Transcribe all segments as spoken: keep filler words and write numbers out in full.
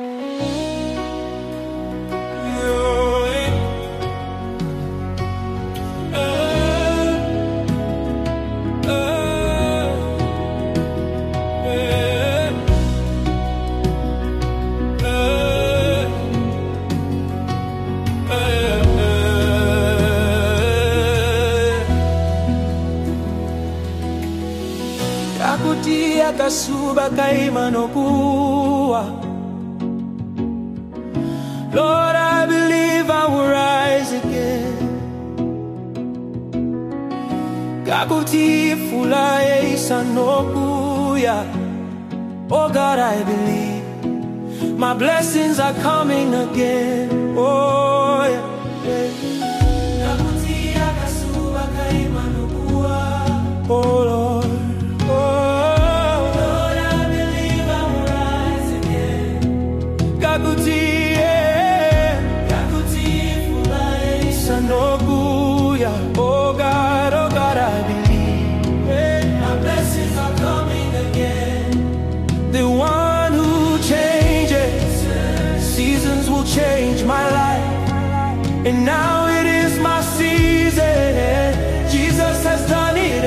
Kakutia kasuba kaima no kuwa. Lord, I believe I will rise again. Kakutia fula isa no kuya. Oh God, I believe my blessings are coming again. Oh yeah. Kakutia kasuba kaima no kuwa. Oh Lord. Oh God, oh God, I believe my blessings are coming again. The one who changes seasons will change my life, and now it is my season. Jesus has done it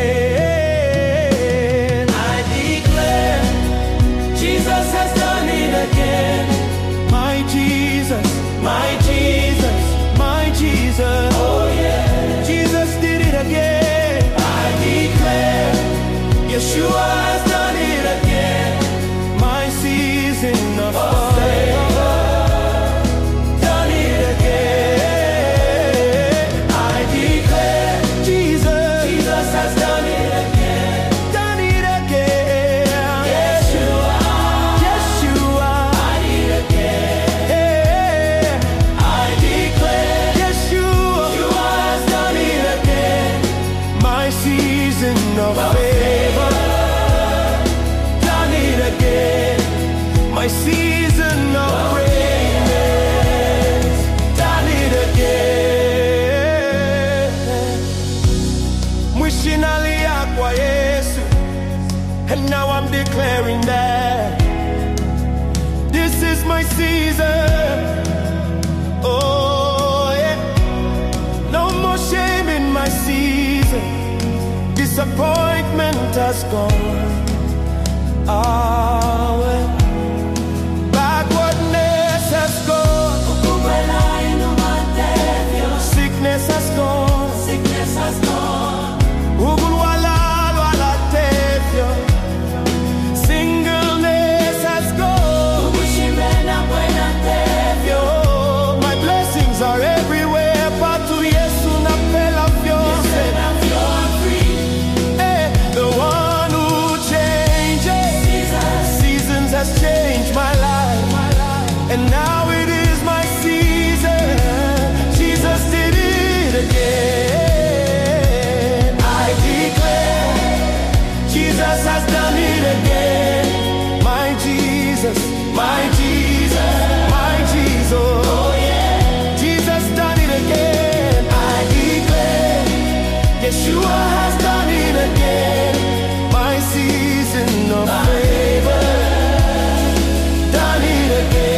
again. I declare Jesus has done it again. My Jesus, my Jesus, my Jesus. Oh yeah. Again, I declare Yeshua has done it again. My season of favor, done it again. I declare Jesus, Jesus has done it again, done it again. Yeshua, Yeshua, done it again. Yeah. I declare Yeshua, Yeshua has done it again. My season of favor, done it again. My season of greatness, done it again. Mwishinali akwa Yesu, and now I'm declaring that this is my season. Oh yeah, no more shame in my season. Disappointment has gone away. Backwardness has gone. Sickness has gone. Sickness has gone. Singleness has gone. My blessings are everywhere. Patu Yesu na pela fiose. Has changed my life, and now it is my season. Jesus did it again. I declare Jesus has done it again. My Jesus, my Jesus, my Jesus. Oh yeah, Jesus done it again. I declare Yeshua has done it again. My season of favor, done it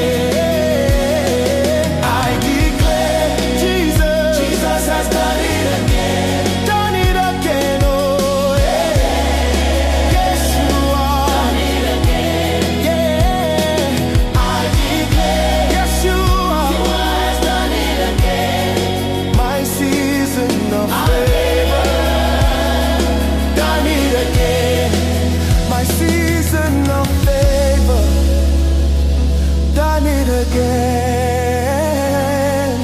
again. I declare Jesus, Jesus has done it again, done it again. Oh yeah, Yeshua, done it again. Yeah, I declare Yeshua, Yeshua has done it again. My season of favor, done it again. My season of favor, done it again.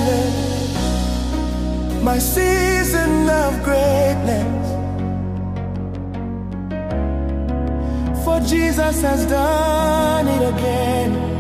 My season of greatness, for Jesus has done it again.